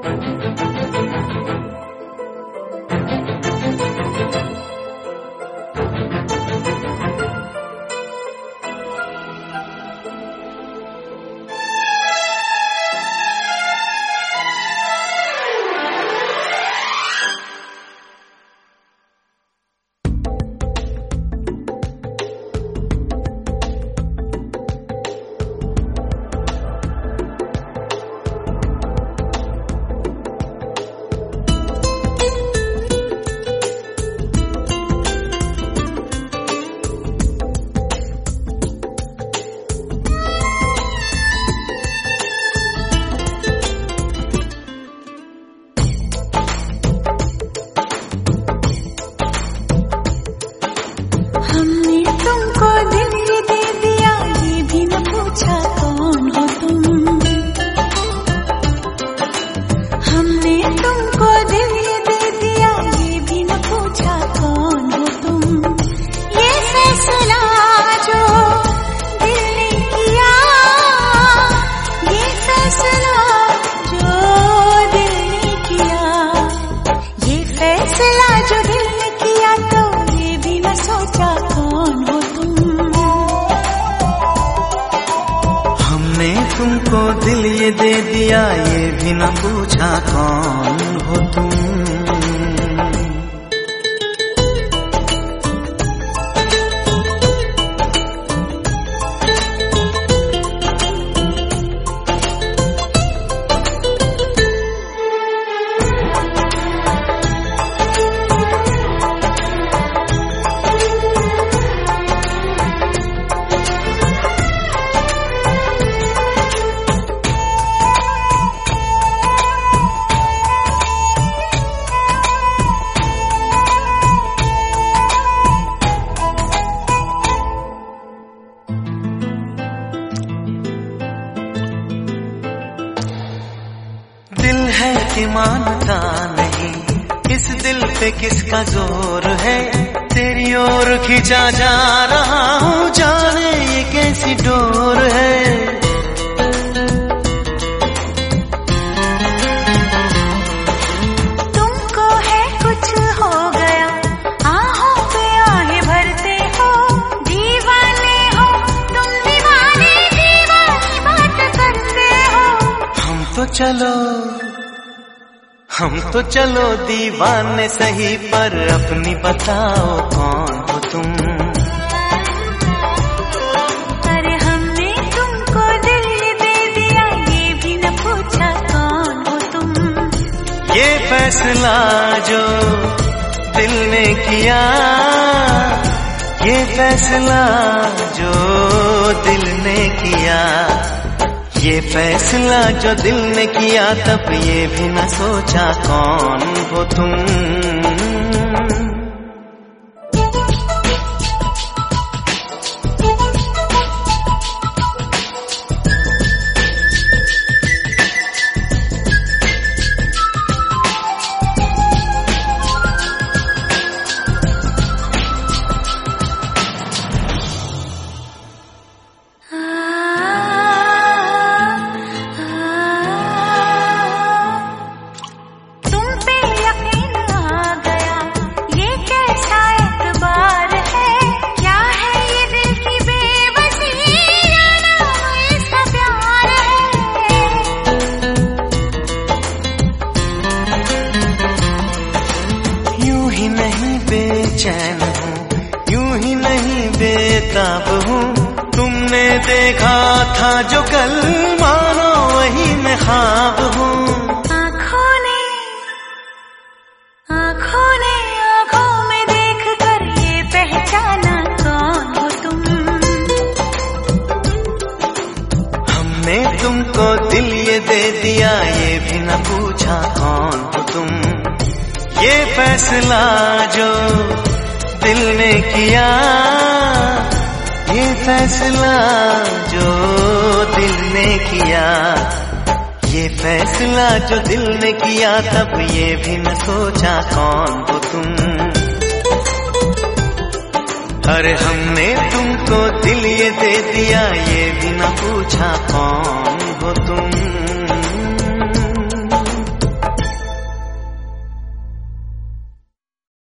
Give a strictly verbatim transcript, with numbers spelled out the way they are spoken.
तुमको दिल ये दे दिया, ये भी न पूछा कौन हो तुम। दिल है कि मानता नहीं, इस दिल पे किसका जोर है। तेरी ओर खिंचा जा रहा हूँ, जाने ये कैसी डोर है। तुमको है कुछ हो गया, आहों पे आहें भरते हो। दीवाने हो तुम, दीवाने दीवानी बात करते हो। हम तो चलो हम तो चलो दीवाने सही, पर अपनी बताओ कौन हो तुम। अरे हमने तुमको दिल दे दिया, ये भी न पूछा कौन हो तुम। ये फैसला जो दिल ने किया, ये फैसला जो दिल ने किया, ये फैसला जो दिल ने किया, तब ये भी न सोचा कौन हो तुम। बेचैन हूँ, यूं ही नहीं बेताब हूँ। तुमने देखा था जो कल, मानो वही मैं ख्वाब हूँ। आँखों ने आँखों ने आँखों में देख कर ये पहचाना कौन हो तुम। हमने तुमको दिल ये दे दिया, ये भी न पूछा कौन हो तुम। ये फैसला जो दिल ने किया, ये फैसला जो दिल ने किया, ये फैसला जो दिल ने किया, तब ये भी न सोचा कौन हो तुम। अरे हमने तुमको दिल ये दे दिया, ये भी न पूछा कौन